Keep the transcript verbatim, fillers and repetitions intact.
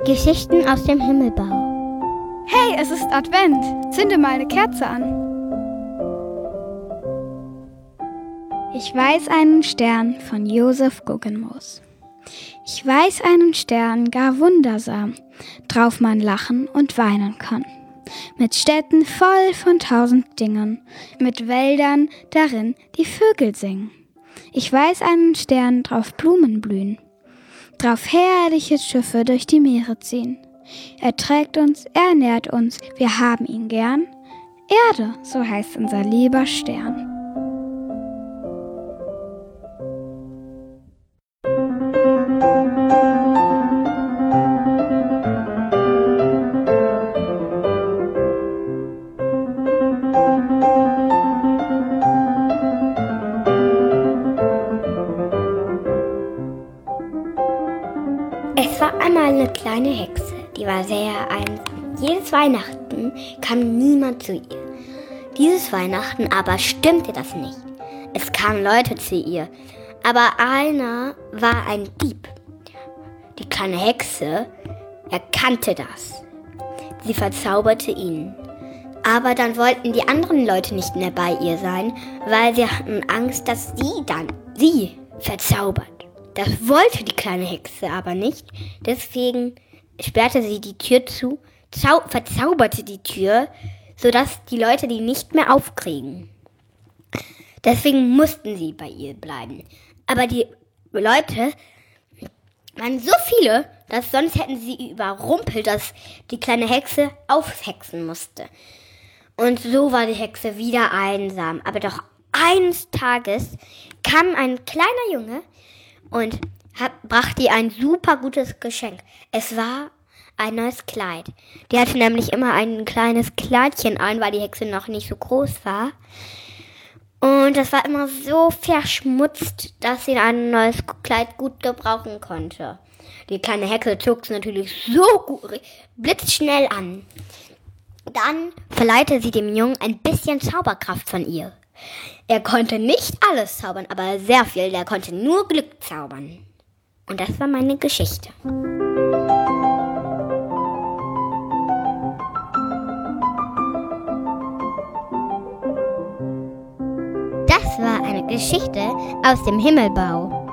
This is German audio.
Geschichten aus dem Himmelbau. Hey, es ist Advent. Zünde mal eine Kerze an. Ich weiß einen Stern von Josef Guggenmoos. Ich weiß einen Stern gar wundersam, drauf man lachen und weinen kann. Mit Städten voll von tausend Dingen, mit Wäldern darin die Vögel singen. Ich weiß einen Stern, drauf Blumen blühen, drauf herrliche Schiffe durch die Meere ziehen. Er trägt uns, er nährt uns, wir haben ihn gern. Erde, so heißt unser lieber Stern. Es war einmal eine kleine Hexe, die war sehr einsam. Jedes Weihnachten kam niemand zu ihr. Dieses Weihnachten aber stimmte das nicht. Es kamen Leute zu ihr, aber einer war ein Dieb. Die kleine Hexe erkannte das. Sie verzauberte ihn. Aber dann wollten die anderen Leute nicht mehr bei ihr sein, weil sie hatten Angst, dass sie dann sie verzaubert. Das wollte die kleine Hexe aber nicht, deswegen sperrte sie die Tür zu, zau- verzauberte die Tür, sodass die Leute die nicht mehr aufkriegen. Deswegen mussten sie bei ihr bleiben. Aber die Leute waren so viele, dass sonst hätten sie überrumpelt, dass die kleine Hexe aufhexen musste. Und so war die Hexe wieder einsam. Aber doch eines Tages kam ein kleiner Junge und hab, brachte ihr ein super gutes Geschenk. Es war ein neues Kleid. Die hatte nämlich immer ein kleines Kleidchen an, weil die Hexe noch nicht so groß war. Und das war immer so verschmutzt, dass sie ein neues Kleid gut gebrauchen konnte. Die kleine Hexe zog es natürlich so gut, blitzschnell an. Dann verleihte sie dem Jungen ein bisschen Zauberkraft von ihr. Er konnte nicht alles zaubern, aber sehr viel. Der konnte nur Glück zaubern. Und das war meine Geschichte. Das war eine Geschichte aus dem Himmelbau.